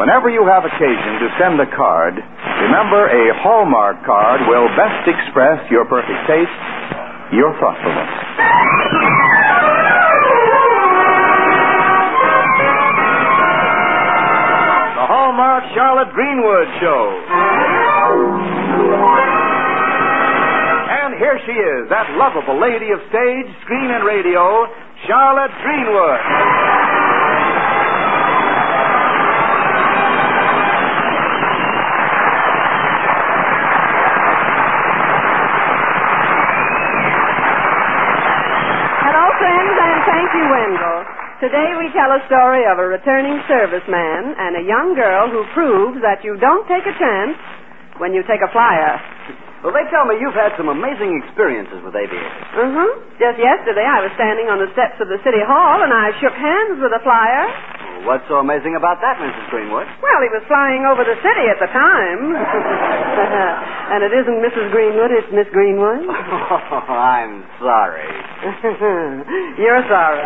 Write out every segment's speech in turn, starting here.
Whenever you have occasion to send a card, remember a Hallmark card will best express your perfect taste, your thoughtfulness. The Hallmark Charlotte Greenwood Show. And here she is, that lovable lady of stage, screen, and radio, Charlotte Greenwood. Thank you, Wendell. Today we tell a story of a returning serviceman and a young girl who proves that you don't take a chance when you take a flyer. Well, they tell me you've had some amazing experiences with aviators. Just yesterday I was standing on the steps of the City Hall and I shook hands with a flyer. Well, what's so amazing about that, Mrs. Greenwood? Well, he was flying over the city at the time. And it isn't Mrs. Greenwood, it's Miss Greenwood. Oh, I'm sorry. You're sorry.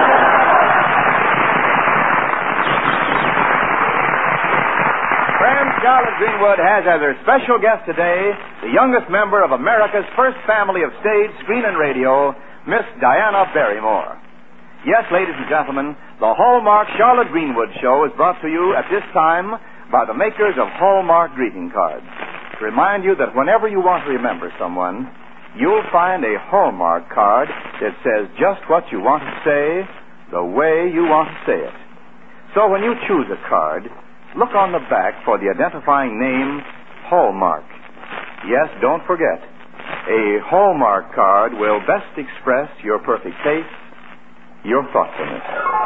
Friends, Charlotte Greenwood has as her special guest today the youngest member of America's first family of stage, screen, and radio, Miss Diana Barrymore. Yes, ladies and gentlemen, the Hallmark Charlotte Greenwood Show is brought to you at this time by the makers of Hallmark greeting cards. To remind you that whenever you want to remember someone, you'll find a Hallmark card that says just what you want to say, the way you want to say it. So when you choose a card, look on the back for the identifying name, Hallmark. Yes, don't forget, a Hallmark card will best express your perfect taste, your thoughtfulness.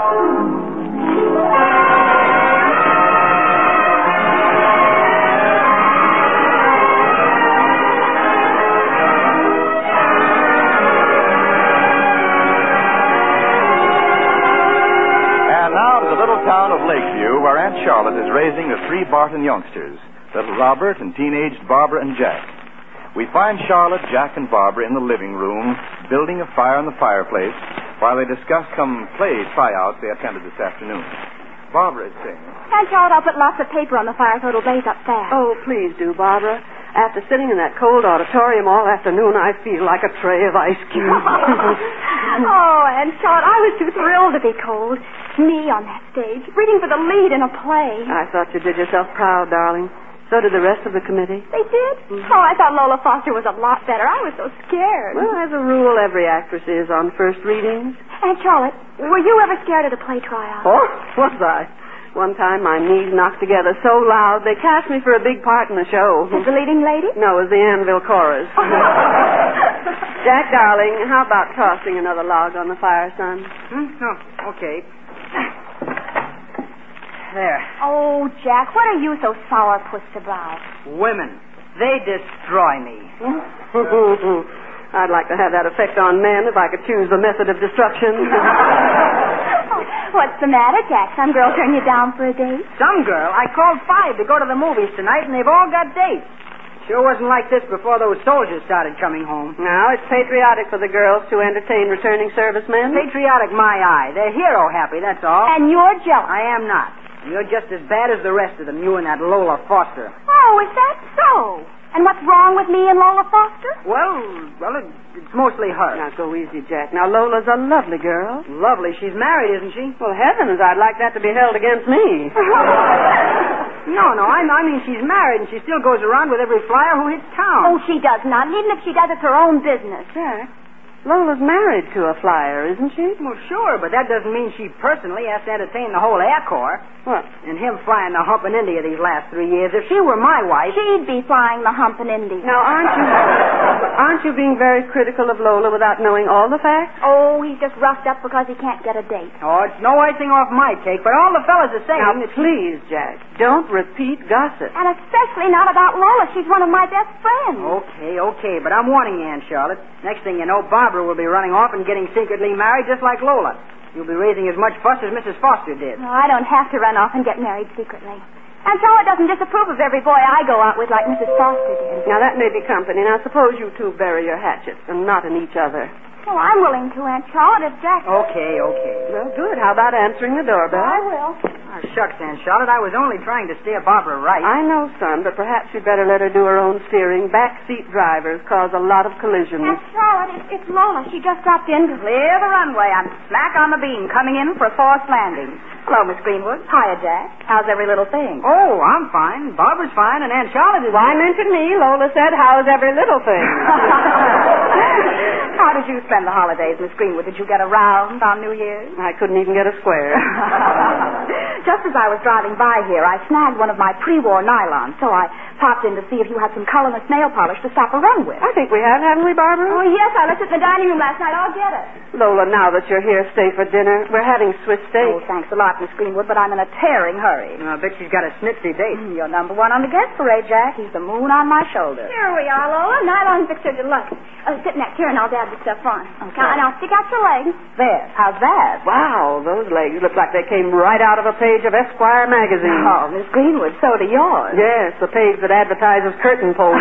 And now to the little town of Lakeview, where Aunt Charlotte is raising the three Barton youngsters, little Robert and teenaged Barbara and Jack. We find Charlotte, Jack, and Barbara in the living room, building a fire in the fireplace, while they discuss some play tryouts they attended this afternoon. Barbara is saying, Aunt Charlotte, I'll put lots of paper on the fire so it'll blaze up fast. Oh, please do, Barbara. After sitting in that cold auditorium all afternoon, I feel like a tray of ice cubes. Oh, Aunt Charlotte, I was too thrilled to be cold. Me on that stage, reading for the lead in a play. I thought you did yourself proud, darling. So did the rest of the committee. They did? Mm-hmm. Oh, I thought Lola Foster was a lot better. I was so scared. Well, as a rule, every actress is on first readings. Aunt Charlotte, were you ever scared at a play tryout? Oh, was I? One time my knees knocked together so loud they cast me for a big part in the show. As the leading lady? No, as the Anvil chorus. Jack, darling, how about tossing another log on the fire, son? Oh, okay. There. Oh, Jack, what are you so sourpuss about? Women. They destroy me. I'd like to have that effect on men if I could choose the method of destruction. What's the matter, Jack? Some girl turned you down for a date? Some girl? I called 5 to go to the movies tonight, and they've all got dates. Sure wasn't like this before those soldiers started coming home. Now, it's patriotic for the girls to entertain returning servicemen. Patriotic, my eye. They're hero happy, that's all. And you're jealous. I am not. You're just as bad as the rest of them, you and that Lola Foster. Oh, is that so? And what's wrong with me and Lola Foster? Well, it's mostly her. Now, go easy, Jack. Now, Lola's a lovely girl. Lovely. She's married, isn't she? Well, heavens, I'd like that to be held against me. No, I mean she's married and she still goes around with every flyer who hits town. Oh, she does not. And even if she does, it's her own business. Jack, Lola's married to a flyer, isn't she? Well, sure, but that doesn't mean she personally has to entertain the whole Air Corps. What? And him flying the hump in India these last 3 years. If she were my wife... She'd be flying the hump in India. Now, aren't you being very critical of Lola without knowing all the facts? Oh, he's just roughed up because he can't get a date. Oh, it's no icing off my cake, but all the fellas are saying... Now, please, Jack, don't repeat gossip. And especially not about Lola. She's one of my best friends. Okay, but I'm warning you, Aunt Charlotte. Next thing you know, Barbara will be running off and getting secretly married just like Lola. You'll be raising as much fuss as Mrs. Foster did. No, I don't have to run off and get married secretly. Aunt Charlotte doesn't disapprove of every boy I go out with like Mrs. Foster did. Now, that may be company. Now, suppose you two bury your hatchets and not in each other. Oh, I'm willing to, Aunt Charlotte, if Jack... Okay. Well, good. How about answering the doorbell? I will. Oh, shucks, Aunt Charlotte. I was only trying to steer Barbara right. I know, son, but perhaps you'd better let her do her own steering. Backseat drivers cause a lot of collisions. Aunt Charlotte, it's Lola. She just dropped in to Clear the runway. I'm smack on the beam, coming in for a forced landing. Hello, Miss Greenwood. Hiya, Jack. How's every little thing? Oh, I'm fine. Barbara's fine, and Aunt Charlotte is... Why mention me? Lola said, how's every little thing? How did you spend the holidays, Miss Greenwood? Did you get around on New Year's? I couldn't even get a square. Just as I was driving by here, I snagged one of my pre-war nylons, so I popped in to see if you had some colorless nail polish to stop a run with. I think we have, haven't we, Barbara? Oh, yes, I left it in the dining room last night. I'll get it. Lola, now that you're here, stay for dinner. We're having Swiss steak. Oh, thanks a lot, Miss Greenwood, but I'm in a tearing hurry. I bet she's got a snitsy date. You're number one on the guest parade, Jack. He's the moon on my shoulder. Here we are, Lola. Nylon fixer deluxe. Sit next here and I'll dab the stuff on. Okay. Now stick out your legs. There. How's that? Wow, those legs look like they came right out of a page of Esquire magazine. Oh, Miss Greenwood, so do yours. Yes, the page that advertises curtain poles.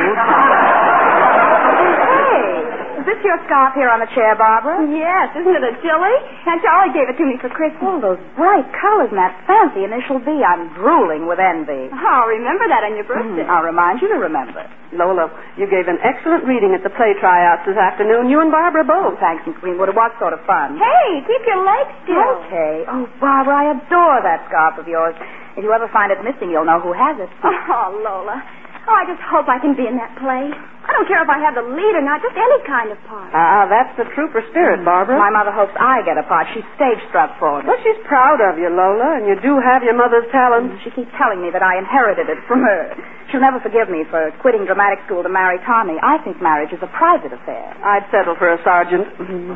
Hey, is this your scarf here on the chair, Barbara? Yes, isn't it a chilly? Aunt Charlie gave it to me for Christmas. Oh, those bright colors and that fancy initial B. I'm drooling with envy. Oh, remember that on your birthday. I'll remind you to remember. Lola, you gave an excellent reading at the play tryouts this afternoon. You and Barbara both. Thanks, Miss Greenwood. It was sort of fun. Hey, keep your legs still. Okay. Oh, Barbara, I adore that scarf of yours. If you ever find it missing, you'll know who has it. Oh, Lola. Oh, I just hope I can be in that play. I don't care if I have the lead or not, just any kind of part. That's the trooper spirit, Barbara. My mother hopes I get a part. She's stage struck for me. Well, she's proud of you, Lola, and you do have your mother's talent. She keeps telling me that I inherited it from her. She'll never forgive me for quitting dramatic school to marry Tommy. I think marriage is a private affair. I'd settle for a sergeant.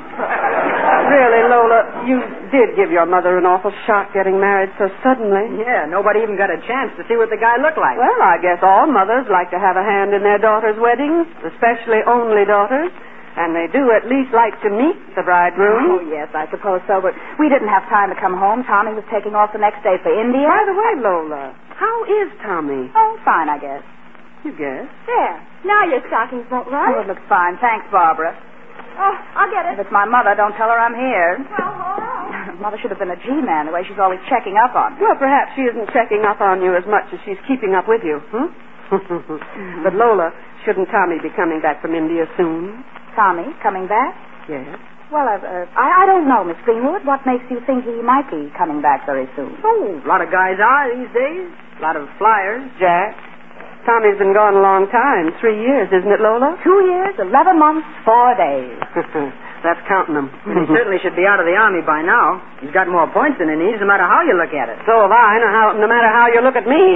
Really, Lola, you did give your mother an awful shock getting married so suddenly. Yeah, nobody even got a chance to see what the guy looked like. Well, I guess all mothers like to have a hand in their daughters' weddings, especially only daughters. And they do at least like to meet the bridegroom. Oh, yes, I suppose so, but we didn't have time to come home. Tommy was taking off the next day for India. By the way, Lola, how is Tommy? Oh, fine, I guess. You guess? There. Now your stockings won't Oh, run. it looks fine. Thanks, Barbara. Oh, I'll get If it. it's my mother, don't tell her I'm here. Well, all right. Mother should have been a G-man, the way she's always checking up on me. Well, perhaps she isn't checking up on you as much as she's keeping up with you. But, Lola, shouldn't Tommy be coming back from India soon? Tommy, coming back? Yes. Well, I don't know, Miss Greenwood. What makes you think he might be coming back very soon? Oh, a lot of guys are these days. A lot of flyers. Jack, Tommy's been gone a long time. 3 years, isn't it, Lola? 2 years, 11 months, 4 days. That's counting them. He certainly should be out of the Army by now. He's got more points than he needs, no matter how you look at it. So have I, no matter how you look at me.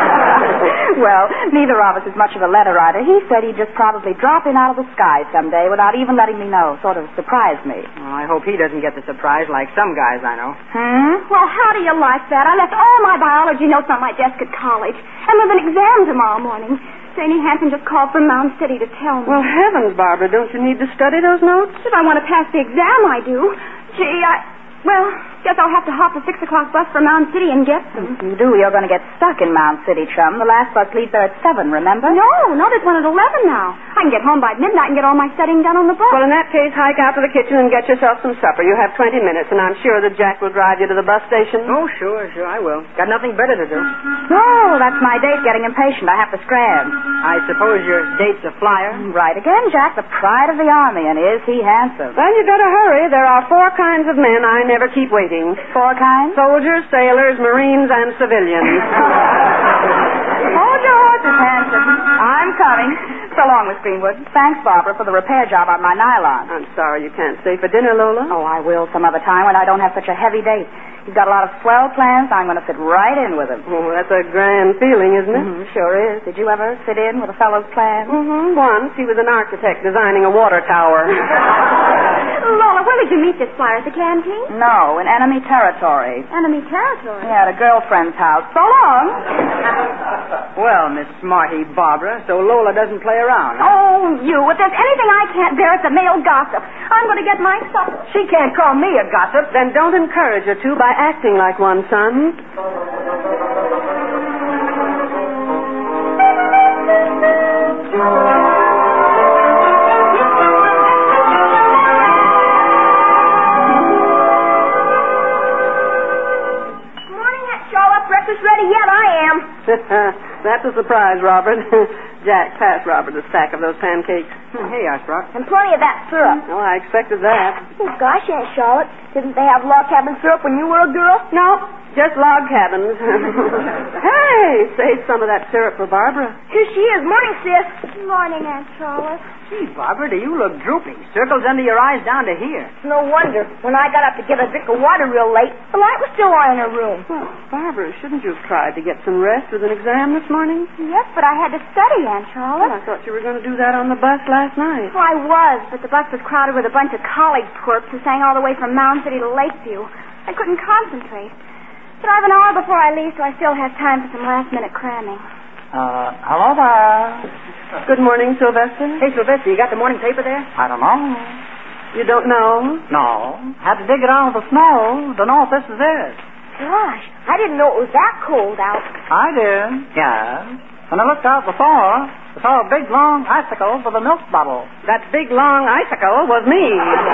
Well, neither of us is much of a letter writer. He said he'd just probably drop in out of the sky someday without even letting me know. Sort of surprised me. Well, I hope he doesn't get the surprise like some guys I know. Well, how do you like that? I left all my biology notes on my desk at college. And with an exam tomorrow morning. Janie Hanson just called from Mound City to tell me. Well, heavens, Barbara, don't you need to study those notes? If I want to pass the exam, I do. Gee, guess I'll have to hop the 6 o'clock bus for Mound City and get them. You do, you're going to get stuck in Mound City, chum. The last bus leaves there at 7, remember? No, there's one at 11 now. I can get home by midnight and get all my studying done on the bus. Well, in that case, hike out to the kitchen and get yourself some supper. You have 20 minutes, and I'm sure that Jack will drive you to the bus station. Oh, sure, I will. Got nothing better to do. Oh, that's my date getting impatient. I have to scram. I suppose your date's a flyer? Right again, Jack, the pride of the Army, and is he handsome? Well, you better hurry. There are 4 kinds of men I never keep waiting. 4 kinds? Soldiers, sailors, Marines, and civilians. Oh, George is handsome. I'm coming. So long, Miss Greenwood. Thanks, Barbara, for the repair job on my nylon. I'm sorry you can't stay for dinner, Lola. Oh, I will some other time when I don't have such a heavy date. He's got a lot of swell plans. I'm going to fit right in with him. Oh, that's a grand feeling, isn't it? Sure is. Did you ever fit in with a fellow's plans? Once. He was an architect designing a water tower. Lola, where did you meet this flyer? At the canteen? No, in enemy territory. Enemy territory? Yeah, at a girlfriend's house. So long. Well, Miss Smarty Barbara, so Lola doesn't play around. Oh, you. If there's anything I can't bear, it's a male gossip. I'm going to get my supper. She can't call me a gossip. Then don't encourage her to by acting like one, son. Morning, Aunt Charlotte. That's a surprise, Robert. Jack, pass Robert a stack of those pancakes. Here you are, Sprout. And plenty of that syrup. Oh, I expected that. Oh, gosh, Aunt Charlotte. Didn't they have log cabin syrup when you were a girl? No, just log cabins. Hey, save some of that syrup for Barbara. Here she is. Morning, sis. Morning, Aunt Charlotte. Gee, Barbara, do you look droopy? Circles under your eyes down to here. No wonder. When I got up to get a drink of water real late, the light was still on in her room. Well, Barbara, shouldn't you have tried to get some rest with an exam this morning? Yes, but I had to study, Aunt Well, Charlotte. I thought you were going to do that on the bus last night. Well, I was, but the bus was crowded with a bunch of college twerps who sang all the way from Mound City to Lakeview. I couldn't concentrate. But I have an hour before I leave, so I still have time for some last-minute cramming. Hello there. Good morning, Sylvester. Hey, Sylvester, you got the morning paper there? I don't know. You don't know? No. Had to dig it out of the snow. Don't know if this is it. Gosh, I didn't know it was that cold out. I did. Yes. When I looked out before, I saw a big, long icicle with a milk bottle. That big, long icicle was me.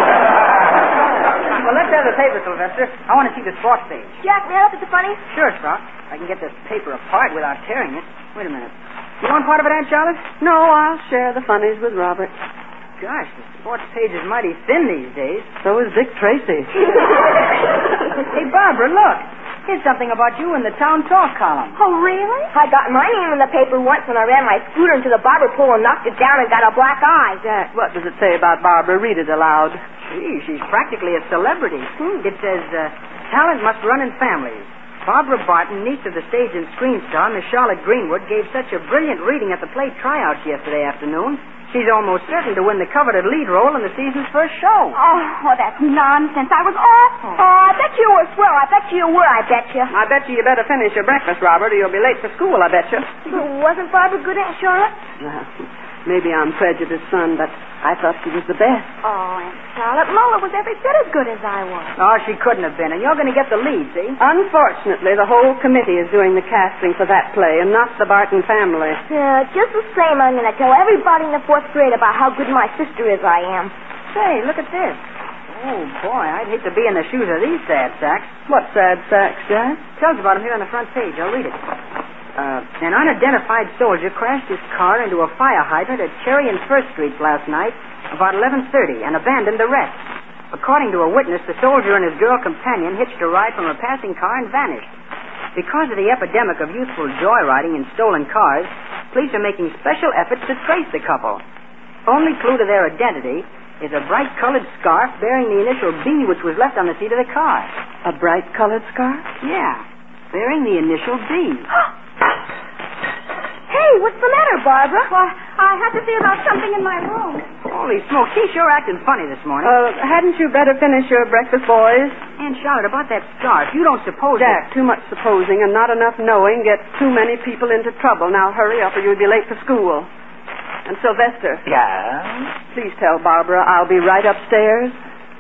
Well, let's have the paper, Sylvester. I want to see the sports page. Jack, may I look at the funnies? Sure, Sprout. I can get this paper apart without tearing it. Wait a minute. You want part of it, Aunt Charlotte? No, I'll share the funnies with Robert. Gosh, the sports page is mighty thin these days. So is Dick Tracy. Hey, Barbara, look. Here's something about you in the Town Talk column. Oh, really? I got my name in the paper once when I ran my scooter into the barber pole and knocked it down and got a black eye. Jack, what does it say about Barbara? Read it aloud. Gee, she's practically a celebrity. It says, talent must run in families. Barbara Barton, niece of the stage and screen star, Miss Charlotte Greenwood, gave such a brilliant reading at the play tryouts yesterday afternoon. She's almost certain to win the coveted lead role in the season's first show. Oh, that's nonsense. I was awful. Oh, I bet you were swell. I bet you were, I bet you. I bet you better finish your breakfast, Robert, or you'll be late for school, I bet you. Wasn't Barbara good, Aunt Charlotte? Maybe I'm prejudiced, son, but I thought she was the best. Oh, Aunt Charlotte, Lola was every bit as good as I was. Oh, she couldn't have been, and you're going to get the lead, see? Unfortunately, the whole committee is doing the casting for that play, and not the Barton family. Just the same, I'm going to tell everybody in the fourth grade about how good my sister is I am. Say, look at this. Oh, boy, I'd hate to be in the shoes of these sad sacks. What sad sacks, Jack? Tells about them here on the front page. I'll read it. An unidentified soldier crashed his car into a fire hydrant at Cherry and First Streets last night about 11:30 and abandoned the rest. According to a witness, the soldier and his girl companion hitched a ride from a passing car and vanished. Because of the epidemic of youthful joyriding in stolen cars, police are making special efforts to trace the couple. Only clue to their identity is a bright-colored scarf bearing the initial B which was left on the seat of the car. A bright-colored scarf? Yeah, bearing the initial B. Hey, what's the matter, Barbara? Why, I have to see about something in my room. Holy smokes, she's sure acting funny this morning. Hadn't you better finish your breakfast, boys? Aunt Charlotte, about that scarf, you don't suppose Jack, too much supposing and not enough knowing gets too many people into trouble. Now hurry up or you'll be late for school. And Sylvester. Yeah? Please tell Barbara I'll be right upstairs.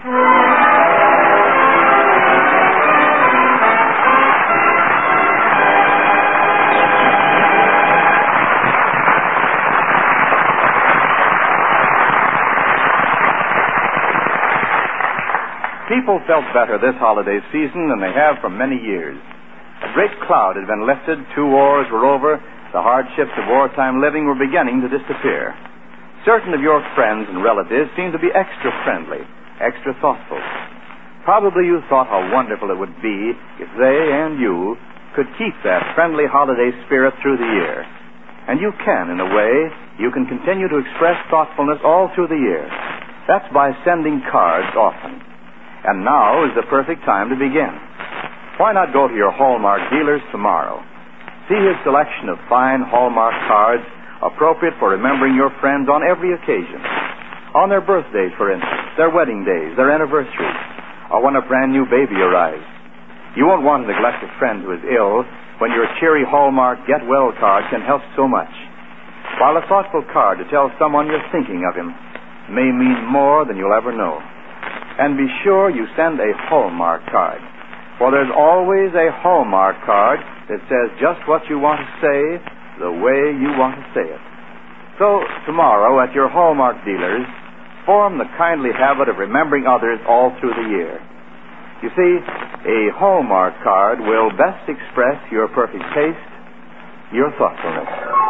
People felt better this holiday season than they have for many years. A great cloud had been lifted, 2 wars were over, the hardships of wartime living were beginning to disappear. Certain of your friends and relatives seemed to be extra friendly, extra thoughtful. Probably you thought how wonderful it would be if they and you could keep that friendly holiday spirit through the year. And you can, in a way. You can continue to express thoughtfulness all through the year. That's by sending cards often. And now is the perfect time to begin. Why not go to your Hallmark dealers tomorrow? See his selection of fine Hallmark cards appropriate for remembering your friends on every occasion. On their birthdays, for instance, their wedding days, their anniversaries, or when a brand new baby arrives. You won't want to neglect a friend who is ill when your cheery Hallmark Get Well card can help so much. While a thoughtful card to tell someone you're thinking of him may mean more than you'll ever know. And be sure you send a Hallmark card. For there's always a Hallmark card that says just what you want to say, the way you want to say it. So, tomorrow at your Hallmark dealers, form the kindly habit of remembering others all through the year. You see, a Hallmark card will best express your perfect taste, your thoughtfulness.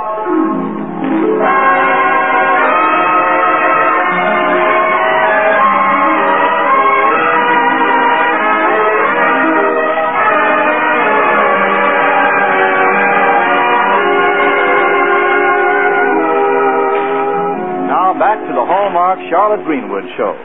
Back to the Hallmark Charlotte Greenwood show.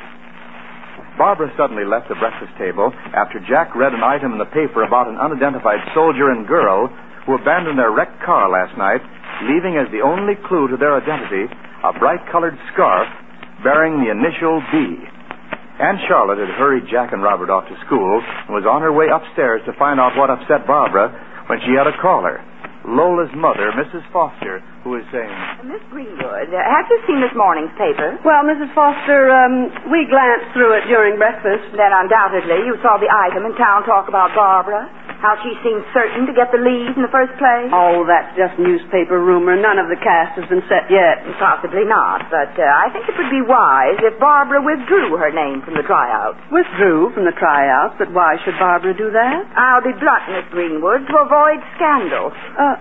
Barbara suddenly left the breakfast table after Jack read an item in the paper about an unidentified soldier and girl who abandoned their wrecked car last night, leaving as the only clue to their identity a bright-colored scarf bearing the initial B. Aunt Charlotte had hurried Jack and Robert off to school and was on her way upstairs to find out what upset Barbara when she had a caller. Lola's mother, Mrs. Foster, who was saying... Miss Greenwood, have you seen this morning's paper? Well, Mrs. Foster, we glanced through it during breakfast. Then undoubtedly you saw the item in Town Talk about Barbara. How she seemed certain to get the lead in the first place. Oh, that's just newspaper rumor. None of the cast has been set yet. Possibly not, but I think it would be wise if Barbara withdrew her name from the tryout. Withdrew from the tryouts, but why should Barbara do that? I'll be blunt, Miss Greenwood, to avoid scandal.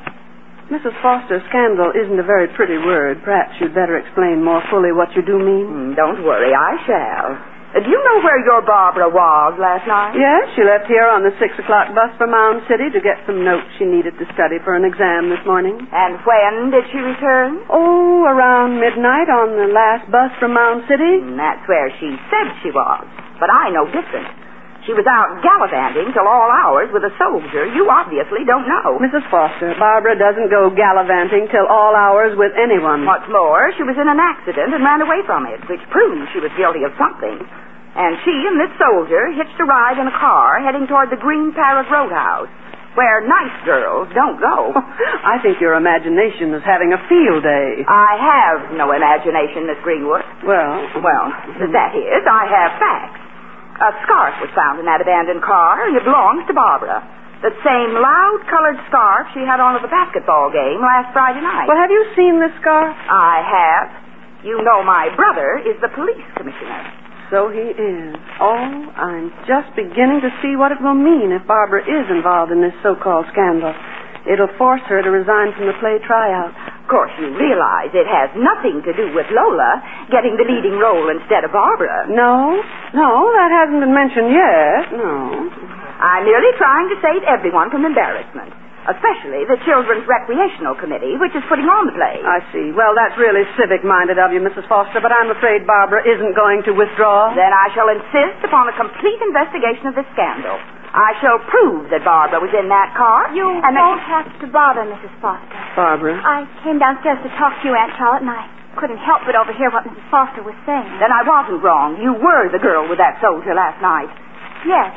Mrs. Foster, scandal isn't a very pretty word. Perhaps you'd better explain more fully what you do mean. Don't worry, I shall. Do you know where your Barbara was last night? Yes, she left here on the 6 o'clock bus for Mound City to get some notes she needed to study for an exam this morning. And when did she return? Oh, around midnight on the last bus from Mound City. That's where she said she was. But I know different. She was out gallivanting till all hours with a soldier you obviously don't know. Mrs. Foster, Barbara doesn't go gallivanting till all hours with anyone. What's more, she was in an accident and ran away from it, which proves she was guilty of something. And she and this soldier hitched a ride in a car heading toward the Green Parrot Roadhouse, where nice girls don't go. I think your imagination is having a field day. I have no imagination, Miss Greenwood. Well, that is, I have facts. A scarf was found in that abandoned car, and it belongs to Barbara. The same loud-colored scarf she had on at the basketball game last Friday night. Well, have you seen this scarf? I have. You know my brother is the police commissioner. So he is. Oh, I'm just beginning to see what it will mean if Barbara is involved in this so-called scandal. It'll force her to resign from the play tryout. Of course, you realize it has nothing to do with Lola getting the leading role instead of Barbara. No, that hasn't been mentioned yet. No. I'm merely trying to save everyone from embarrassment, especially the Children's Recreational Committee, which is putting on the play. I see. Well, that's really civic-minded of you, Mrs. Foster, but I'm afraid Barbara isn't going to withdraw. Then I shall insist upon a complete investigation of this scandal. I shall prove that Barbara was in that car. You won't have to bother, Mrs. Foster. Barbara? I came downstairs to talk to you, Aunt Charlotte, and I couldn't help but overhear what Mrs. Foster was saying. Then I wasn't wrong. You were the girl with that soldier last night. Yes,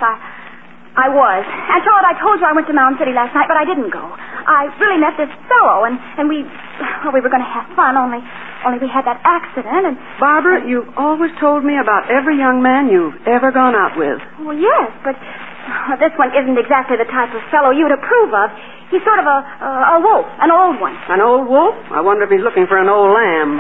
I was. Aunt Charlotte, I told you I went to Mound City last night, but I didn't go. I really met this fellow, and we were going to have fun, only we had that accident, and... Barbara, you've always told me about every young man you've ever gone out with. Well, yes, but this one isn't exactly the type of fellow you'd approve of. He's sort of a wolf, an old one. An old wolf? I wonder if he's looking for an old lamb.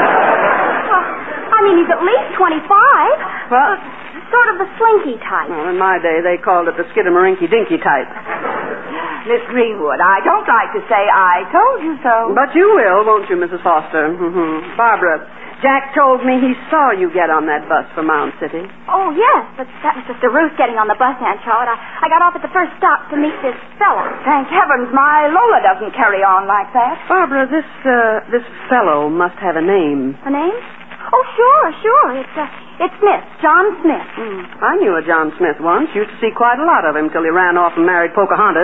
I mean, he's at least 25. Well... Sort of the slinky type. Well, in my day, they called it the skidamarinky-dinky type. Miss Greenwood, I don't like to say I told you so. But you will, won't you, Mrs. Foster? Mm-hmm. Barbara, Jack told me he saw you get on that bus for Mound City. Oh, yes, but that was just a ruse getting on the bus, Aunt Charlotte. I got off at the first stop to meet this fella. Thank heavens my Lola doesn't carry on like that. Barbara, this fellow must have a name. A name? Oh, sure. It's Smith, John Smith. I knew a John Smith once. Used to see quite a lot of him till he ran off and married Pocahontas.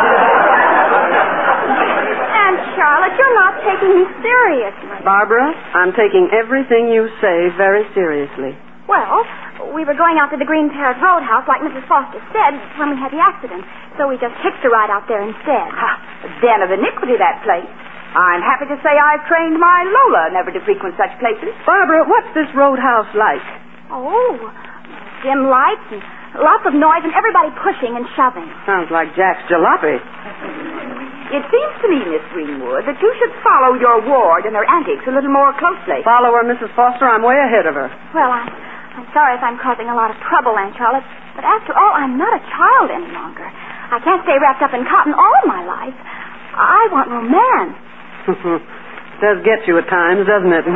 Aunt Charlotte, you're not taking me seriously. Barbara, I'm taking everything you say very seriously. Well, we were going out to the Green Parrot Roadhouse, like Mrs. Foster said, when we had the accident. So we just hitched a ride out there instead. A den of iniquity, that place. I'm happy to say I've trained my Lola never to frequent such places. Barbara, what's this roadhouse like? Oh, dim lights and lots of noise and everybody pushing and shoving. Sounds like Jack's jalopy. It seems to me, Miss Greenwood, that you should follow your ward and her antics a little more closely. Follow her, Mrs. Foster. I'm way ahead of her. Well, I'm sorry if I'm causing a lot of trouble, Aunt Charlotte, but after all, I'm not a child any longer. I can't stay wrapped up in cotton all my life. I want romance. Does get you at times, doesn't it?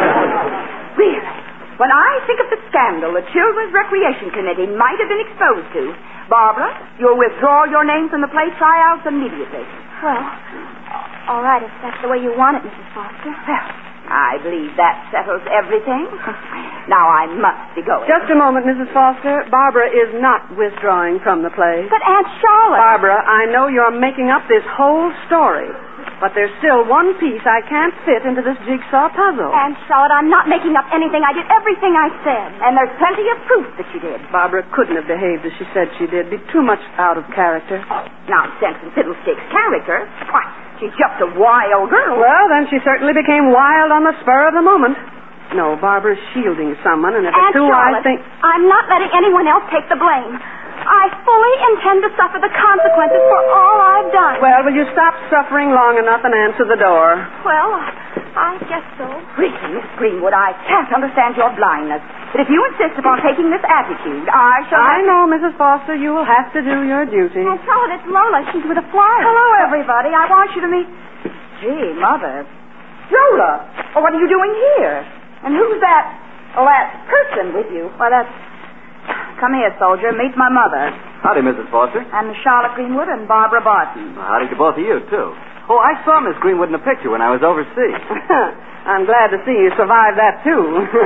Really? When I think of the scandal the Children's Recreation Committee might have been exposed to, Barbara, you'll withdraw your name from the play tryouts immediately. Well, all right, if that's the way you want it, Mrs. Foster. Well, I believe that settles everything. Now I must be going. Just a moment, Mrs. Foster. Barbara is not withdrawing from the play. But Aunt Charlotte... Barbara, I know you're making up this whole story, but there's still one piece I can't fit into this jigsaw puzzle. Aunt Charlotte, I'm not making up anything. I did everything I said. And there's plenty of proof that you did. Barbara couldn't have behaved as she said she did. Be too much out of character. Nonsense and fiddlesticks. Character? Why, she's just a wild girl. Well, then she certainly became wild on the spur of the moment. No, Barbara's shielding someone, and if Aunt it's who Charlotte, I think... I'm not letting anyone else take the blame. I fully intend to suffer the consequences for all I've done. Well, will you stop suffering long enough and answer the door? Well, I guess so. Really, Miss Greenwood, I can't understand your blindness. But if you insist upon taking this attitude, I shall... I know, Mrs. Foster, you will have to do your duty. Aunt Charlotte, it's Lola. She's with a flyer. Hello, everybody. I want you to meet... Gee, Mother. Lola, what are you doing here? And who's that person with you? Why, that's... Come here, soldier. Meet my mother. Howdy, Mrs. Foster. I'm Miss Charlotte Greenwood and Barbara Barton. Well, howdy to both of you, too. Oh, I saw Miss Greenwood in a picture when I was overseas. I'm glad to see you survived that, too.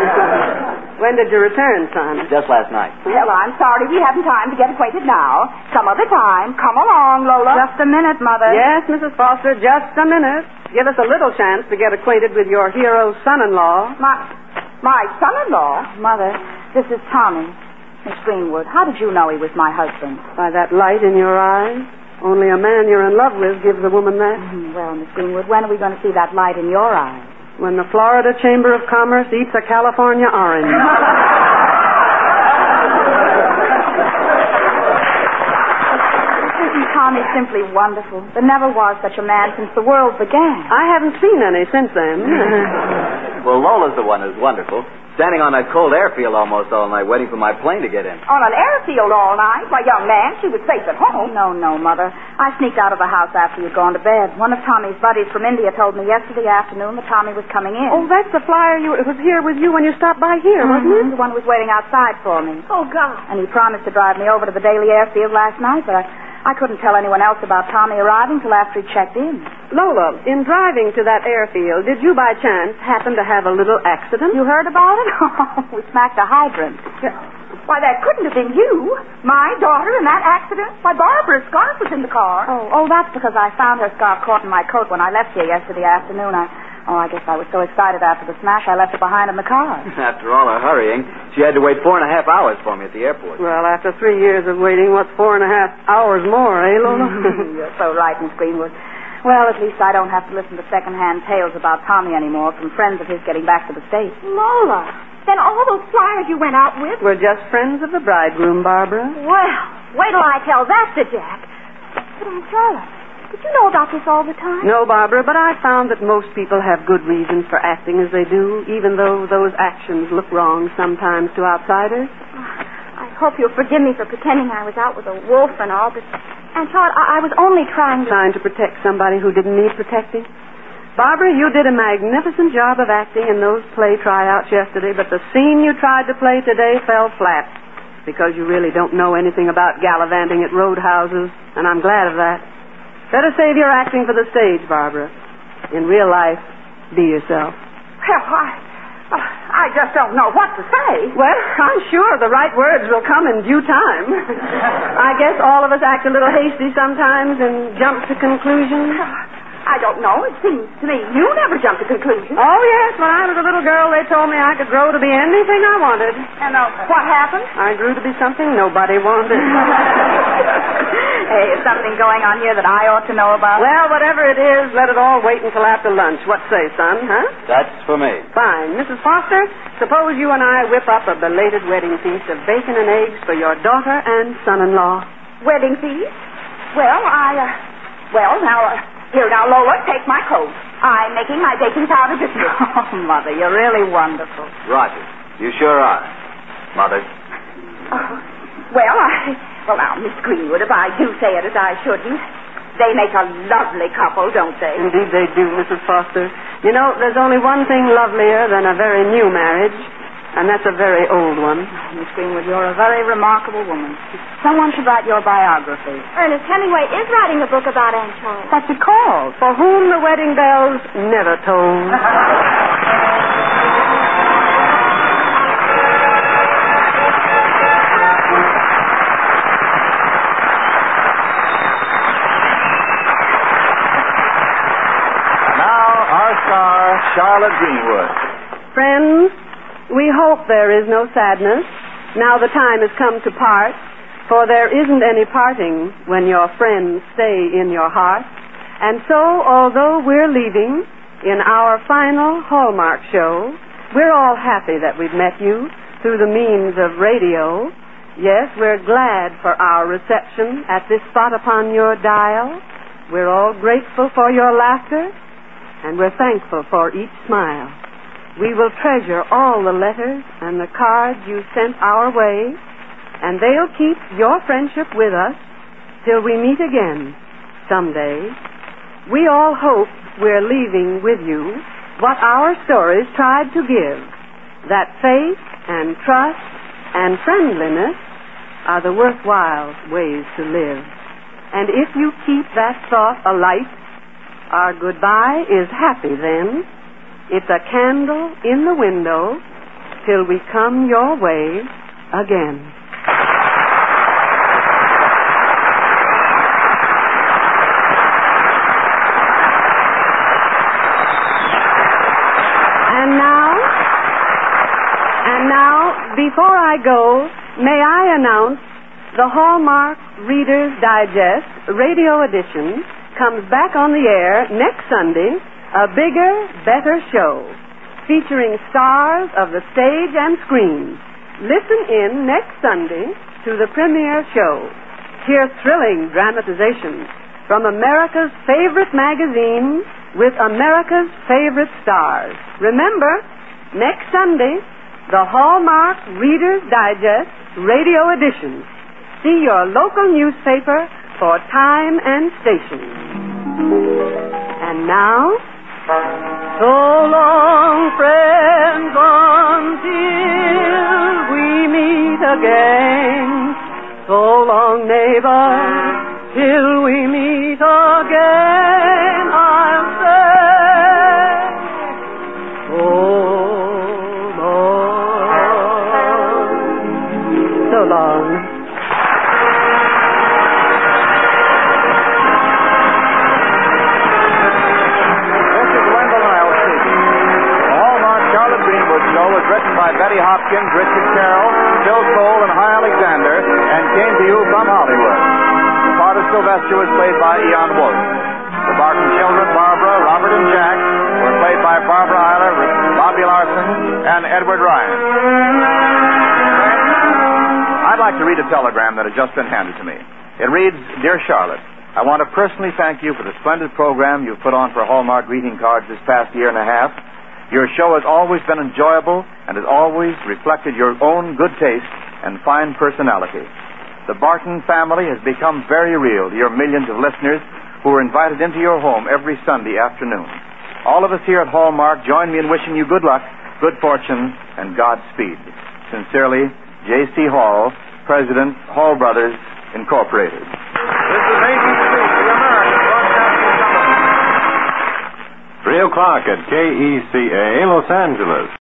When did you return, son? Just last night. Well, I'm sorry we haven't time to get acquainted now. Some other time. Come along, Lola. Just a minute, Mother. Yes, Mrs. Foster, just a minute. Give us a little chance to get acquainted with your hero's son-in-law. My son-in-law? Mother, this is Tommy. Miss Greenwood, how did you know he was my husband? By that light in your eyes. Only a man you're in love with gives a woman that. Well, Miss Greenwood, when are we going to see that light in your eyes? When the Florida Chamber of Commerce eats a California orange. Isn't Tommy simply wonderful? There never was such a man since the world began. I haven't seen any since then. Well, Lola's the one who's wonderful. Standing on that cold airfield almost all night waiting for my plane to get in. On an airfield all night? Why, young man, she was safe at home. No, Mother. I sneaked out of the house after you'd gone to bed. One of Tommy's buddies from India told me yesterday afternoon that Tommy was coming in. Oh, that's the flyer it was here with you when you stopped by here, wasn't it? The one who was waiting outside for me. Oh, God. And he promised to drive me over to the Daily Airfield last night, but I couldn't tell anyone else about Tommy arriving till after he checked in. Lola, in driving to that airfield, did you by chance happen to have a little accident? You heard about it? We smacked a hydrant. Why, that couldn't have been you. My daughter in that accident? Why, Barbara's scarf was in the car. Oh, that's because I found her scarf caught in my coat when I left here yesterday afternoon. I guess I was so excited after the smash I left it behind in the car. After all her hurrying, she had to wait 4.5 hours for me at the airport. Well, after 3 years of waiting, what's 4.5 hours more, eh, Lola? You're so right, Miss Greenwood. Well, at least I don't have to listen to second-hand tales about Tommy anymore from friends of his getting back to the States. Lola, then all those flyers you went out with? We're just friends of the bridegroom, Barbara. Well, wait till I tell that to Jack. But Aunt Charlotte, did you know about this all the time? No, Barbara, but I found that most people have good reasons for acting as they do, even though those actions look wrong sometimes to outsiders. I hope you'll forgive me for pretending I was out with a wolf and all, but Aunt Charlotte, I was only trying to protect somebody who didn't need protecting. Barbara, you did a magnificent job of acting in those play tryouts yesterday, but the scene you tried to play today fell flat because you really don't know anything about gallivanting at roadhouses, and I'm glad of that. Better save your acting for the stage, Barbara. In real life, be yourself. Well, I just don't know what to say. Well, I'm sure the right words will come in due time. I guess all of us act a little hasty sometimes and jump to conclusions. I don't know. It seems to me you never jumped to conclusions. Oh, yes. When I was a little girl, they told me I could grow to be anything I wanted. And what happened? I grew to be something nobody wanted. Hey, is something going on here that I ought to know about? Well, whatever it is, let it all wait until after lunch. What say, son, huh? That's for me. Fine. Mrs. Foster, suppose you and I whip up a belated wedding feast of bacon and eggs for your daughter and son-in-law. Wedding feast? Well, here now, Lola, take my coat. I'm making my baking powder biscuits. Oh, Mother, you're really wonderful. Roger. You sure are. Mother. Well, now, Miss Greenwood, if I do say it as I shouldn't, They make a lovely couple, don't they? Indeed they do, Mrs. Foster. You know, there's only one thing lovelier than a very new marriage, and that's a very old one. Miss Greenwood, you're a very remarkable woman. Someone should write your biography. Ernest Hemingway is writing a book about Aunt Charlotte. What's it called? For whom the wedding bells never tolled. Charlotte Greenwood. Friends, we hope there is no sadness. Now the time has come to part, for there isn't any parting when your friends stay in your heart. And so, although we're leaving in our final Hallmark show, we're all happy that we've met you through the means of radio. Yes, we're glad for our reception at this spot upon your dial. We're all grateful for your laughter, and we're thankful for each smile. We will treasure all the letters and the cards you sent our way, and they'll keep your friendship with us till we meet again someday. We all hope we're leaving with you what our stories tried to give, that faith and trust and friendliness are the worthwhile ways to live. And if you keep that thought alight, our goodbye is happy then. It's a candle in the window till we come your way again. And now, before I go, may I announce the Hallmark Reader's Digest radio edition comes back on the air next Sunday, a bigger, better show, featuring stars of the stage and screen. Listen in next Sunday to the premiere show. Hear thrilling dramatizations from America's favorite magazine with America's favorite stars. Remember, next Sunday, the Hallmark Reader's Digest radio edition. See your local newspaper for time and station. And now, so long, friends, until we meet again. So long, neighbors, till we meet again, I'll say, so long. So long. Was written by Betty Hopkins, Richard Carroll, Bill Cole, and Hy Alexander, and came to you from Hollywood. The part of Sylvester was played by Eon Wolf. The Barton children, Barbara, Robert, and Jack, were played by Barbara Eiler, Bobby Larson, and Edward Ryan. I'd like to read a telegram that has just been handed to me. It reads, Dear Charlotte, I want to personally thank you for the splendid program you've put on for Hallmark greeting cards this past year and a half. Your show has always been enjoyable and has always reflected your own good taste and fine personality. The Barton family has become very real to your millions of listeners who are invited into your home every Sunday afternoon. All of us here at Hallmark join me in wishing you good luck, good fortune, and Godspeed. Sincerely, J.C. Hall, President, Hall Brothers, Incorporated. This is ABC, the American Broadcasting Company. 3 o'clock at KECA, Los Angeles.